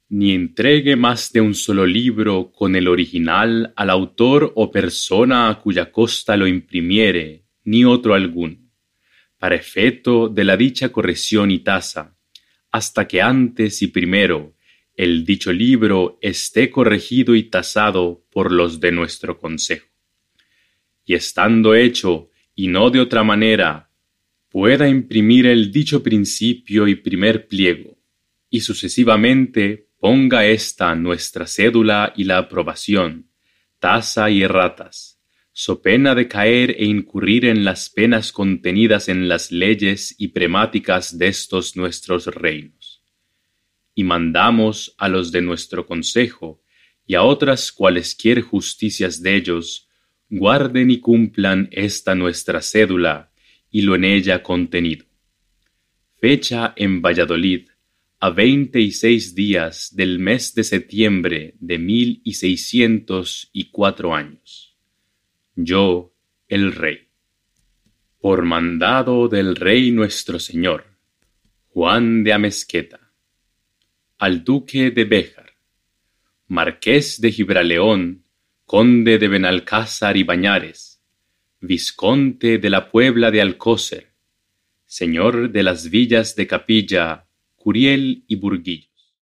ni entregue más de un solo libro con el original al autor o persona a cuya costa lo imprimiere, ni otro alguno, para efecto de la dicha corrección y tasa, hasta que antes y primero el dicho libro esté corregido y tasado por los de nuestro consejo. Y estando hecho, y no de otra manera, pueda imprimir el dicho principio y primer pliego, y sucesivamente ponga esta nuestra cédula y la aprobación, tasa y erratas, so pena de caer e incurrir en las penas contenidas en las leyes y premáticas de estos nuestros reinos. Y mandamos a los de nuestro consejo y a otras cualesquier justicias de ellos, guarden y cumplan esta nuestra cédula y lo en ella contenido. Fecha en Valladolid, a 26 días del mes de septiembre de 1604 años. Yo, el rey. Por mandado del rey nuestro señor, Juan de Amezqueta, al duque de Béjar, marqués de Gibraleón, conde de Benalcázar y Bañares, vizconde de la Puebla de Alcócer, señor de las villas de Capilla, Curiel y Burguillo.